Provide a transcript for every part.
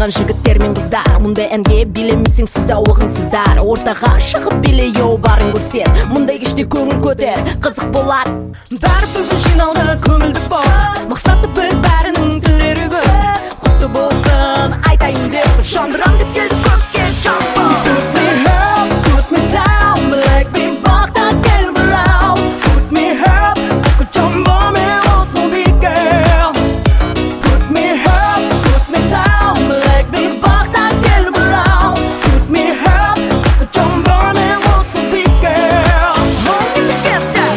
жатқан жігіттер мен қыздар. Мұндай әнге билемесең сіз да оғынсыздар. Ортаға шығып биле еу барын көрсет. Мұндай кеште көңіл көтер, қызық болар. Бәрі бүгін жиналды көңілді бол. Мақсаты бір бәрінің тілері көп. Құтты болсын айтайын деп жандырам деп келді көкке жамбыл. Put me up, put me down, like me бақта кел біреу. Put me up, көкке жамбыл мен осы бекер. Put me up, put me down, like me бақта кел біреу. Put me up, көкке жамбыл мен осы бекер. Hold me together.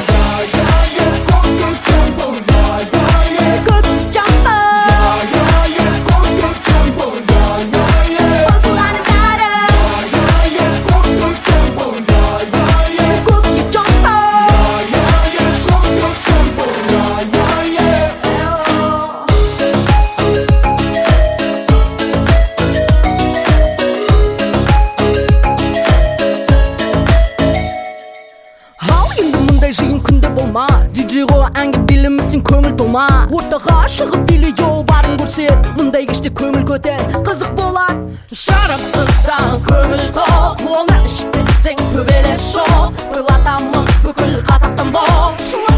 Жиын күнде болмас, диджейға әнге билемесең көңіл толмас. Ортаға шығып биле еу барын көрсет. Мұндай кеште көңіл көтер, қызық болады. Шарапсыздан көңіл тоқ, оны ішпесең төбелес жоқ. Тойлатамыз бүкіл Қазақстан боп.